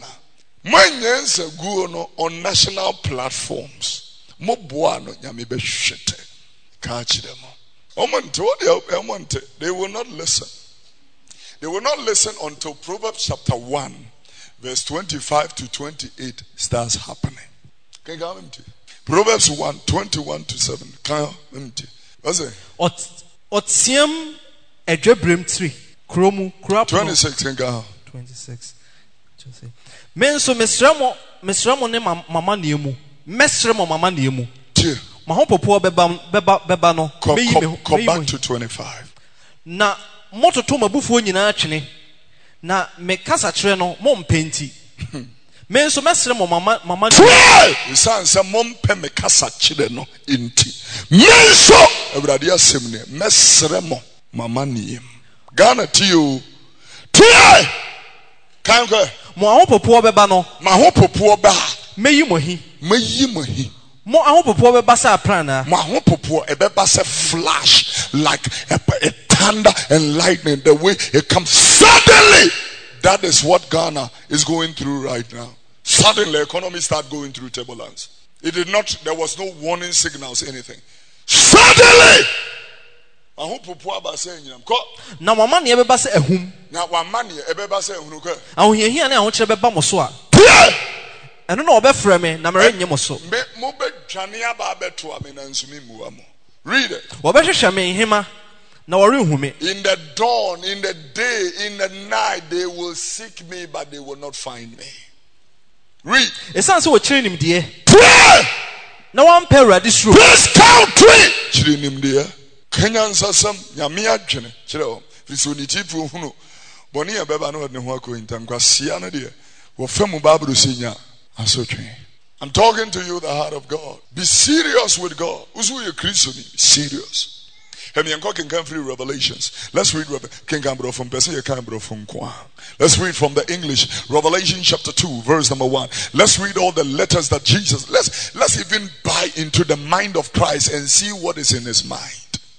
On national platforms, they will not listen. They will not listen until Proverbs chapter 1, verse 25 to 28 starts happening. Can you hear me? Proverbs 1, 21 to 7. Can you hear me? What's it? Otiam edwebrim 3. Kromu 26. Can you hear? 26. Menso mesramo ne mama niemu. Mesramo mama niemu. Mahopopo beba no. Come back to 25. Na mototo mabufuo nyina atwene. Na me kasa kire no mompenti. Menso mesramo mama niemu. Isanse mompe me kasa kire no enti. Menso Awurade asem ne mesramo mama niemu. Ghana tiyo. Tie. Kan ko mo ahopopo beba no ma ahopopo ba meyi mohi mo ahopopo beba sa prana mo ahopopo ebeba sa flash like a thunder and lightning, the way it comes suddenly. That is what Ghana is going through right now. Suddenly economy start going through turbulence. It did not, there was no warning signals, anything. Suddenly ahopopo aba say nyam ko na mama ne ebeba sa ehum na wa mane ebeba sa ehunu ko ahohiahia na ahokere beba mo so a eno na obefrɛ me na mere nyem so mo be dwane aba beto ame na nsumi muwa mo. Read it. Obehwehwɛ me hima na wɔrehu me. In the dawn, in the day, in the night they will seek me but they will not find me. Read. It sounds so chilling, dear. Pray. No one pay this room. This country. Chilling, dear. Kenyan Sassam, Yamia Jene, Chilo, Frisunity Funo, Bonia Bebano and Huako in Tanquasiana, dear. Or Femu Babu Senior. I'm talking to you, the heart of God. Be serious with God. Who's your Christian? Serious. Free Revelations. Let's read Let's read from the English. Revelation chapter 2, verse number 1. Let's read all the letters that Jesus. Let's even buy into the mind of Christ and see what is in his mind.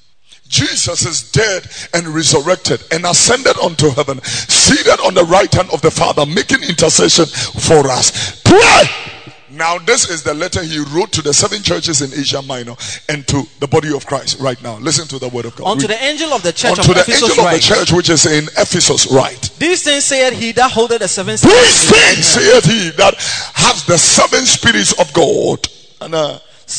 Jesus is dead and resurrected and ascended unto heaven, seated on the right hand of the Father, making intercession for us. Pray. Now this is the letter he wrote to the 7 churches in Asia Minor and to the body of Christ right now. Listen to the word of God. Unto the angel of the church of Ephesus, angel of the church which is in Ephesus, right? These things saith he that holdeth the 7 spirits. These things saith he that has the 7 spirits of God and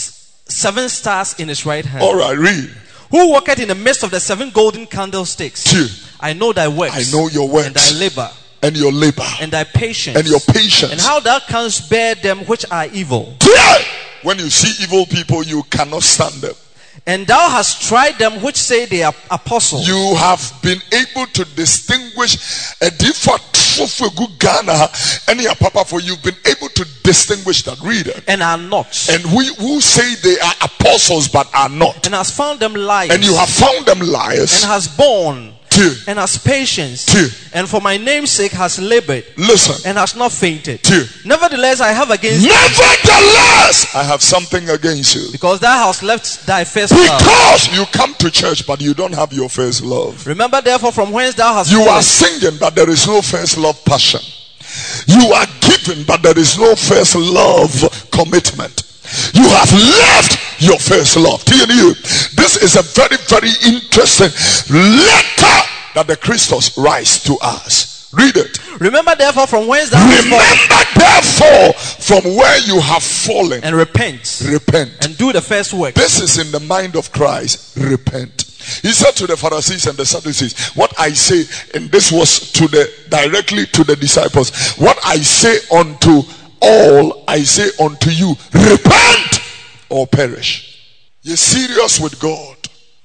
7 stars in his right hand. All right, read. Who walketh in the midst of the 7 golden candlesticks? I know thy works. I know your works. And thy labor. And your labor. And thy patience. And your patience. And how thou canst bear them which are evil. When you see evil people, you cannot stand them. And thou hast tried them which say they are apostles. You have been able to distinguish a different good Ghana and your papa, for you've been able to distinguish that. Reader. And are not. And we who say they are apostles but are not. And has found them liars. And you have found them liars. And has borne. And has patience. And for my name's sake has labored. Listen. And has not fainted. Nevertheless, I have against Nevertheless, I have something against you. Because thou hast left thy first love. Because you come to church, but you don't have your first love. Remember therefore from whence thou hast. You are singing, but there is no first love passion. You are giving, but there is no first love commitment. You have left your first love. This is a very, very interesting letter that the Christos writes to us. Read it. Remember therefore from whence thou hast fallen. Remember therefore from where you have fallen. And repent. Repent. And do the first work. This is in the mind of Christ. Repent. He said to the Pharisees and the Sadducees, what I say, and this was directly to the disciples, what I say unto all, I say unto you, repent or perish. You're serious with God.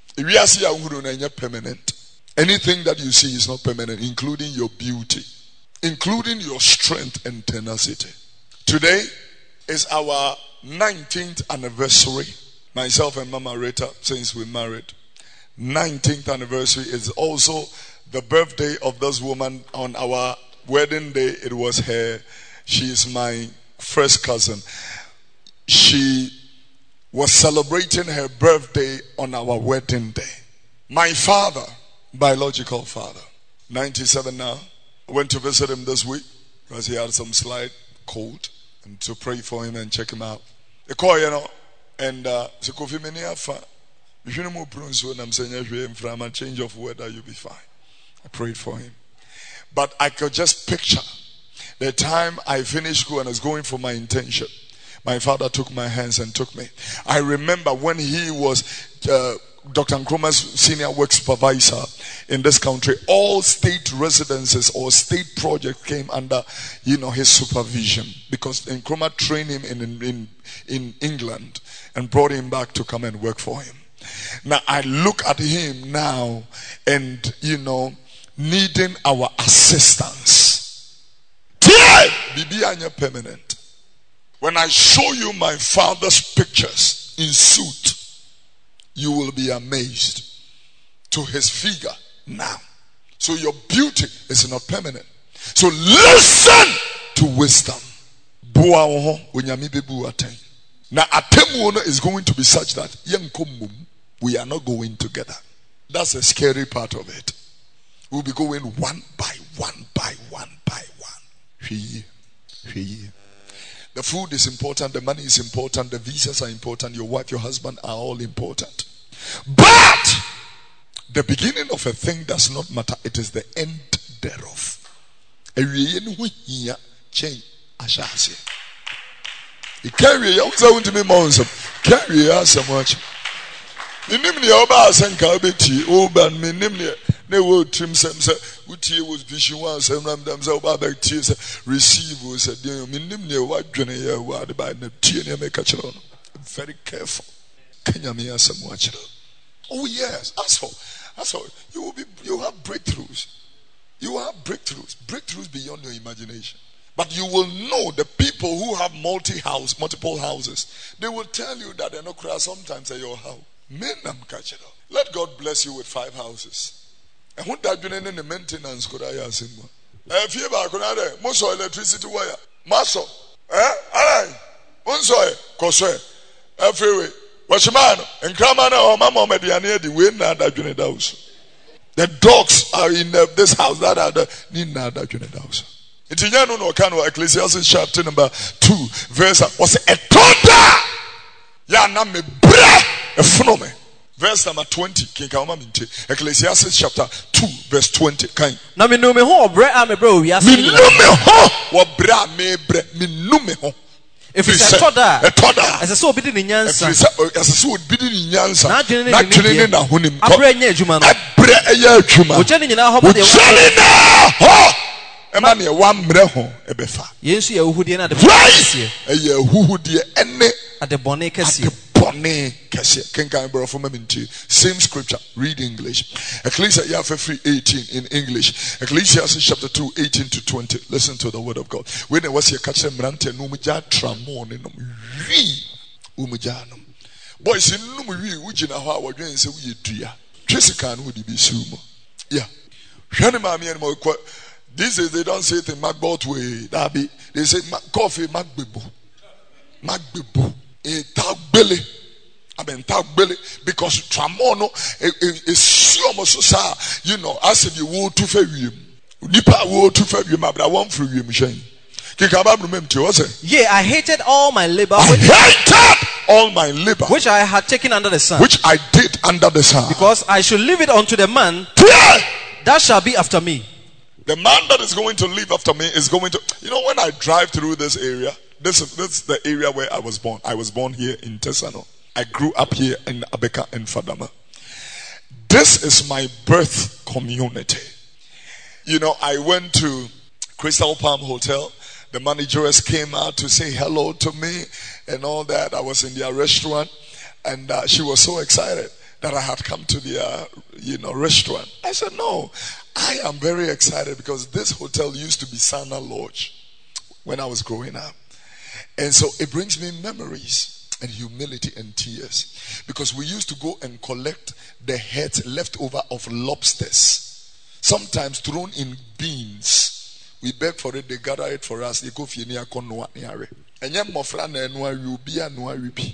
Permanent. Anything that you see is not permanent, including your beauty, including your strength and tenacity. Today is our 19th anniversary. Myself and Mama Rita, since we married. 19th anniversary is also the birthday of this woman. On our wedding day, it was her. She is my first cousin. She was celebrating her birthday on our wedding day. My father, biological father, 97 now. I went to visit him this week because he had some slight cold, and to pray for him and check him out. The call, and so Kofi Meniafa, if you know more and I'm saying from a change of weather, you'll be fine. I prayed for him, but I could just picture the time I finished school and was going for my internship. My father took my hands and took me. I remember when he was Dr. Nkrumah's senior work supervisor in this country, all state residences or state projects came under, his supervision, because Nkrumah trained him in England and brought him back to come and work for him. Now I look at him now and, needing our assistance. Bibi anya permanent. When I show you my father's pictures in suit, you will be amazed to his figure now. So your beauty is not permanent. So listen to wisdom. Now atemu is going to be such that we are not going together. That's a scary part of it. We'll be going one by one by one by one. The food is important, the money is important, the visas are important, your wife, your husband are all important. But the beginning of a thing does not matter, it is the end thereof. Ne wo trim sem se utie was vision one sem ram dem se oba back tie se receive was se dey minim ne wa dwene ye wa de ba na tie ne make kire no. Very careful. Kenya me asem wa kire. Oh yes, that's all. You have breakthroughs. You have breakthroughs beyond your imagination. But you will know the people who have multiple houses. They will tell you that they're not cry sometimes at your house. Men am catch it up. Let God bless you with 5 houses. And what that doing in the maintenance could I ask him? If you are going to most electricity wire, maso, alright, unsoy, koswe, everywhere. Washimano, and Kramana or Mama Mediania, the way now that unit house. The dogs are in this house that are the Nina that unit house. It's in no Kano Ecclesiastes chapter number 2, verse was a toda. Ya na me bra a phenomenon. Verse number 20. Ecclesiastes chapter 2, verse 20. Na me no me ho bra me bro we are me no me ho wo bra me bre me no me ho. If it's a toda as a so bidi ni nyansa as a so bidi ni nyansa na twene na honim abra nya adwuma no abra eya adwuma o jani nyina ho de ho ema ne wa mre ho ebefa yensu ya uhudie na de kese eya uhudie ene ade bone kese same scripture, read English. Ecclesiastes 18 in English. Ecclesiastes chapter 2, 18 to 20. Listen to the word of God. When it was your catch Mrante Numuja Tramon in Umujanum. Boys in Numui, which in a how we're doing so we dear. Jessica would be sumo. Yeah. Shanimami and more. These days they don't say it in Macbot way. They say coffee Macbibu. Macbibu. A tag belly. I mean tag belly because tramono is so much you know as if you would to fair you. Nipa would to fair you, but I want for you, Michelle. Yeah, I hated all my labor. Which I had taken under the sun. Which I did under the sun. Because I should leave it unto the man that shall be after me. The man that is going to live after me is going to. You know, when I drive through this area, this is the area where I was born. I was born here in Tesano. I grew up here in Abeka and Fadama. This is my birth community. You know, I went to Crystal Palm Hotel. The manageress came out to say hello to me and all that. I was in their restaurant and she was so excited that I had come to their, restaurant. I said, no, I am very excited because this hotel used to be Sana Lodge when I was growing up. And so it brings me memories and humility and tears because we used to go and collect the heads left over of lobsters, sometimes thrown in beans. We beg for it, they gather it for us. They go for near Konwa near. And yet, Mofra and Ubia no ripi.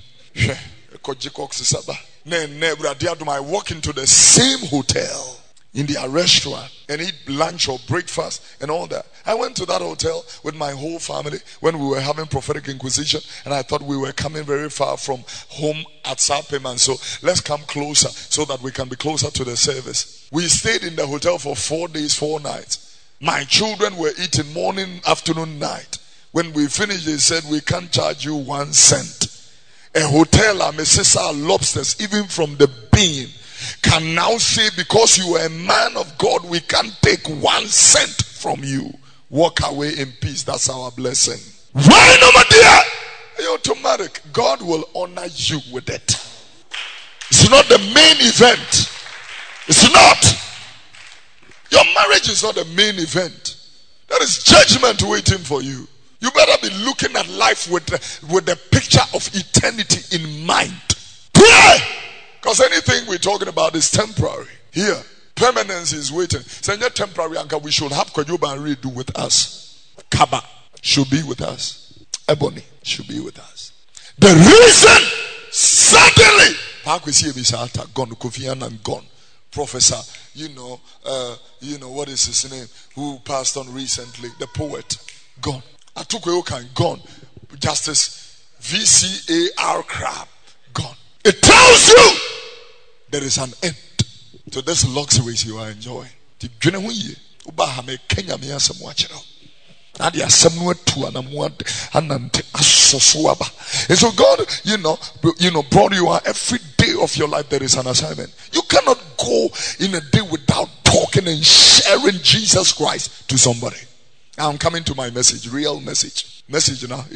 I walk into the same hotel in their restaurant and eat lunch or breakfast and all that. I went to that hotel with my whole family when we were having prophetic inquisition, and I thought we were coming very far from home at Sapem, and so let's come closer so that we can be closer to the service. We stayed in the hotel for 4 days, 4 nights. My children were eating morning, afternoon, night. When we finished, they said, we can't charge you 1 cent. A hotel, lobsters, even from the bean, can now say, because you are a man of God, we can't take 1 cent from you. Walk away in peace. That's our blessing. Why no, my dear? Automatic. God will honor you with it. It's not the main event. It's not. Your marriage is not the main event. There is judgment waiting for you. You better be looking at life with the picture of eternity in mind. Pray! Because anything we're talking about is temporary. Here, permanence is waiting. So not temporary, and we should have Kwajuba and redo with us. Kaba should be with us. Ebony should be with us. The reason, suddenly, gone, Kofi Annan gone. Professor, what is his name? Who passed on recently? The poet, gone. Atukwuokan, gone. Justice VCAR Crab, gone. It tells you there is an end to this luxuries you are enjoying. And so God, brought you out every day of your life. There is an assignment. You cannot go in a day without talking. going and sharing Jesus Christ to somebody. I'm coming to my message, real message. Message now.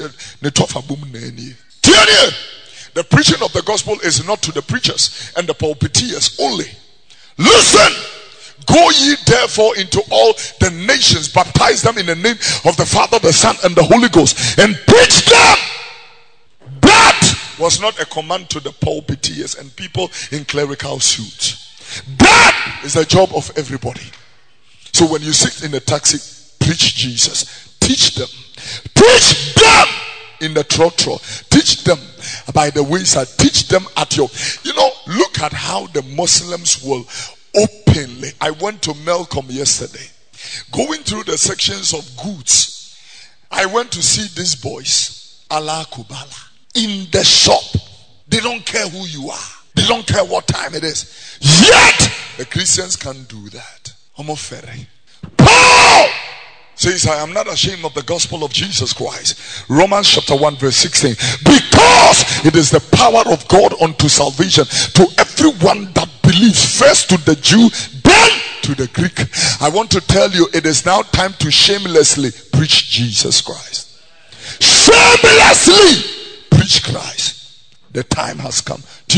The preaching of the gospel is not to the preachers and the pulpiteers only. Listen! Go ye therefore into all the nations, baptize them in the name of the Father, the Son, and the Holy Ghost, and preach them. That was not a command to the pulpiteers and people in clerical suits. That is the job of everybody. So when you sit in a taxi, preach Jesus. Teach them. Teach them in the trotro. Teach them by the wayside. Teach them at your... look at how the Muslims will openly. I went to Melcom yesterday. Going through the sections of goods. I went to see these boys. Allah Kubala. In the shop. They don't care who you are. They don't care what time it is. Yet, the Christians can't do that. Homofere. Paul says, I am not ashamed of the gospel of Jesus Christ. Romans chapter 1 verse 16. Because it is the power of God unto salvation to everyone that believes, first to the Jew, then to the Greek. I want to tell you, it is now time to shamelessly preach Jesus Christ. Shamelessly preach Christ. The time has come.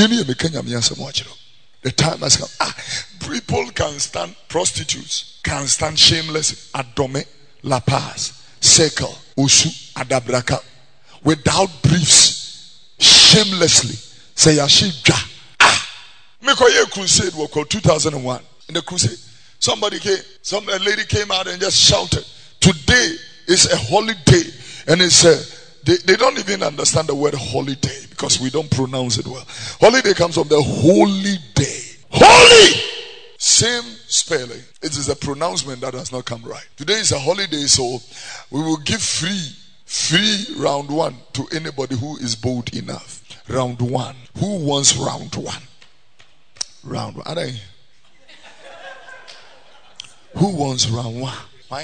The time has come. People can stand, prostitutes can stand shameless Adome, La Paz, Sekel, Usu, Adabraka, without briefs, shamelessly. Say Yashija. Mikoye crusade was called 2001. In the crusade, a lady came out and just shouted, today is a holiday. And it's they don't even understand the word holiday because we don't pronounce it well. Holiday comes from the holy day. Holy! Same spelling. It is a pronouncement that has not come right. Today is a holiday, so we will give free round one to anybody who is bold enough. Round one. Who wants round one? Round one. Who wants round one?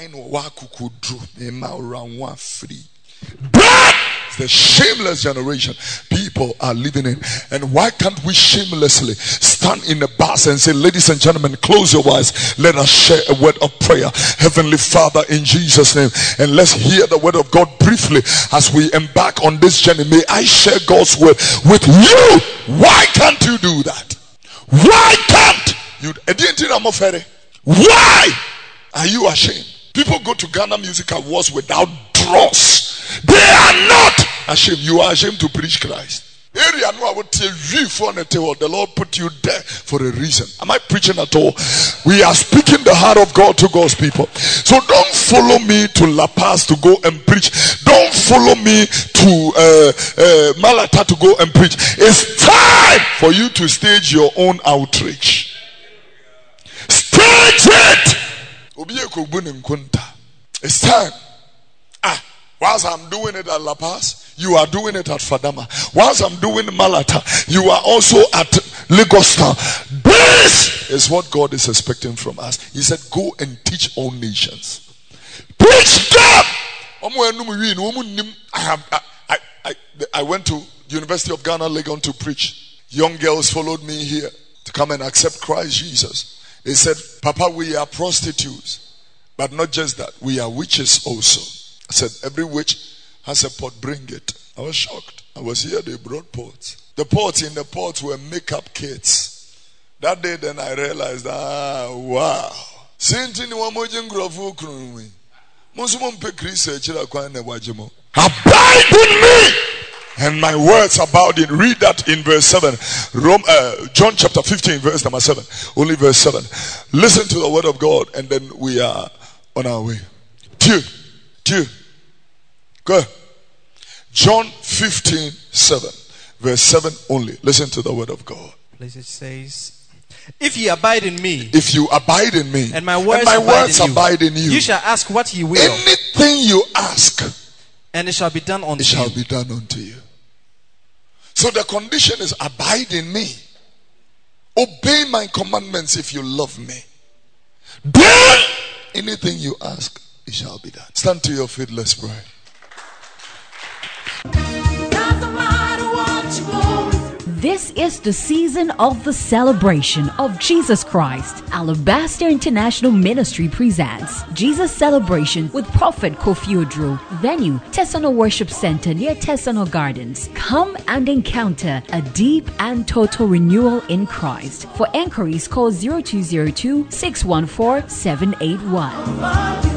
Round one free. That's the shameless generation people are living in. And why can't we shamelessly stand in the bus and say, ladies and gentlemen, close your eyes, let us share a word of prayer. Heavenly Father, in Jesus' name, and let's hear the word of God briefly as we embark on this journey. May I share God's word with you. Why can't you do that? Why can't you? Why are you ashamed? People go to Ghana Music Awards without dross. They are not ashamed. You are ashamed to preach Christ. The Lord put you there for a reason. Am I preaching at all? We are speaking the heart of God to God's people. So don't follow me to La Paz to go and preach. Don't follow me to Malata to go and preach. It's time for you to stage your own outreach. Stage it. It's time. Whilst I'm doing it at La Paz, you are doing it at Fadama. Whilst I'm doing Malata, you are also at Lagos Town. This is what God is expecting from us. He said, go and teach all nations. Preach them. I went to University of Ghana, Legon to preach. Young girls followed me here to come and accept Christ Jesus. They said, Papa, we are prostitutes. But not just that, we are witches also. I said, every witch has a pot, bring it. I was shocked. I was here, they brought pots. The pots in the pots were makeup kits. That day then I realized, wow. Abide in me, and my words abide in. Read that in verse 7. John chapter 15 verse number 7. Only verse 7. Listen to the word of God, and then we are on our way. Two. Go. John 15 7 verse 7 only. Listen to the word of God. It says, if ye abide in me, and my words abide in you, you shall ask what ye will. Anything you ask, and it shall be done unto you. So the condition is abide in me. Obey my commandments if you love me. Then anything you ask, it shall be done. Stand to your feet, let's pray. This is the season of the celebration of Jesus Christ. Alabaster International Ministry presents Jesus Celebration with Prophet Kofi Oduro. Venue, Tesano Worship Center near Tesano Gardens. Come and encounter a deep and total renewal in Christ. For enquiries, call 0202 614 781.